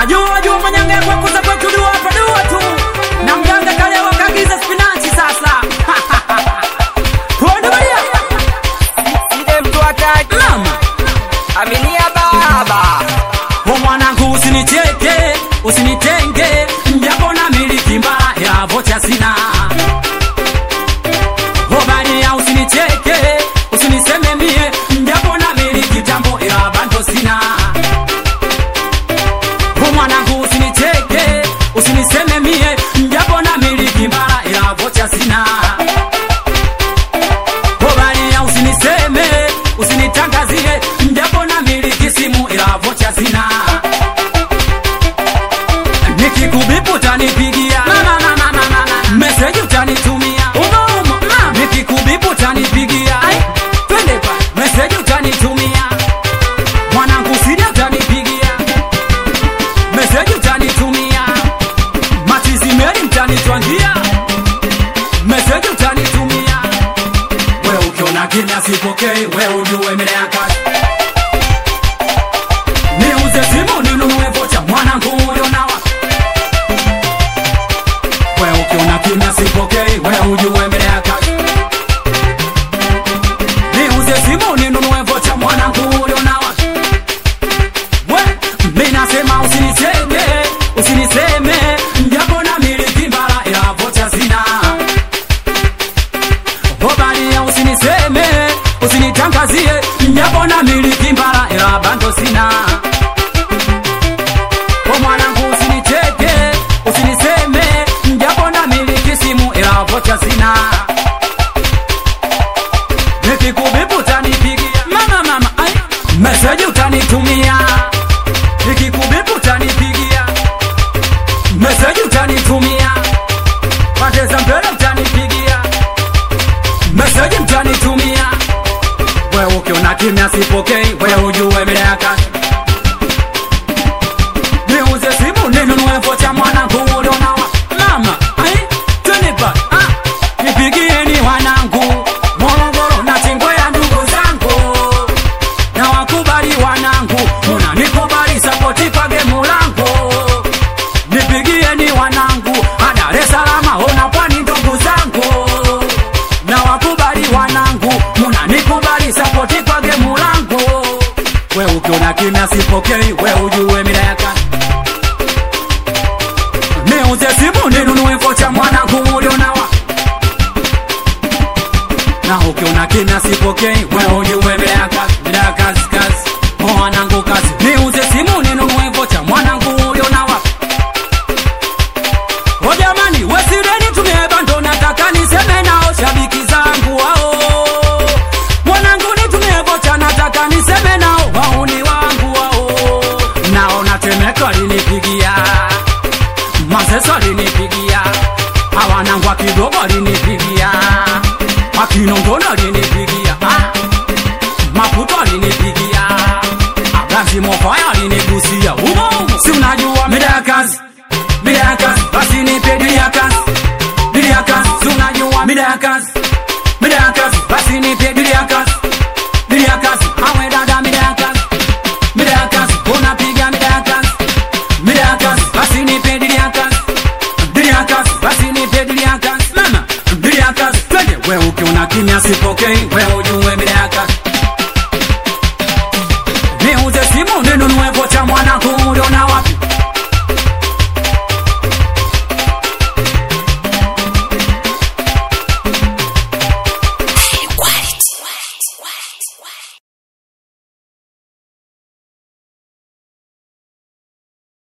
Najua juu mwenyange kwa kuza kudua padua tu. Na mganga kale wakagiza spinachi sasa. Pwede badia. Side mtu ataki Mama. Aminia baba. Mwanangu usinicheke, usinitenge. Mjapo na miliki mbaya ya vocha sina. Badia usinicheke, usiniseme mie. Mjapo na miliki tambo ya bando sina. Mwanangu usinicheke, usiniseme mie. Mjapo na miliki mbaya ya vocha sina. Badia usiniseme, usinitangazie. Mjapo na miliki simu ya vocha sina. Nikikubipu utanipigia, message utanitumia, nikikubipu utanipigia, twende pa message utanitumia, mwanangu sidi utanipigia, message utanitumia, matizimeni mtanitwangia, message utanitumia. Wewe ukiona kimya sipokei, wewe ujue mbele ya kazi. Niuze simu ninunue vocha, mwanangu ulionawa. Wewe ukiona kimya sipokei, wewe ujue mbele ya kazi. Niuze simu ninunue vocha, mwanangu ulionawa. Wewe mimi nasema usinicheke, usiniseme. Mjapo na miliki mbara ya vocha sina. Badia usiniseme, usinitangazie. Mjapo na miliki mbara ya bando sina. Mwanangu usinicheke, usiniseme. Mjapo na miliki simu ila vocha sina. Nikikubipu utanipigia, mama ai, message utanitumia. Nikikubipu utanipigia, message utanitumia. Pande za mbele utanipigia, message utanitumia. Wewe ukiona kimya sipokei, wewe ujue mbele ya kazi. Niuze simu ninunue vocha, mwanangu ulionawa. Mama ai, twende nipigieni wanangu Morogoro na Chingwea ndugu zangu. Na wakubali wanangu, unanikubali sapoti kwa gemu langu. Nipigieni wanangu Dar es Salaam ona Pwani ndugu zangu. Na wakubali wanangu, unanikubali sapoti kwa gemu langu. Wewe ukiona kimya sipokei, wewe ujue mila ya kazi. Niuze simu ninunue vocha, mwanangu ulionawa. Na ukiona kimya sipokei, wewe ujue mila ya kazi. Mila ya kazi kazi, mwanangu kazi. Niuze simu ninunue vocha, mwanangu ulionawa. O jamani, wesireni tumie bando, nataka niseme nao shabiki zangu wao. Mwanangu nitumie vocha, nataka niseme nao wauni wangu wao. Naona Temeko alinipigia, Masesa alinipigia, hawanangu wa Kidogo alinipigia, Akinongono alinipigia, Maputo alinipigia, Abranzi Mofaya alinigusia. Si unajua mida ya kazi.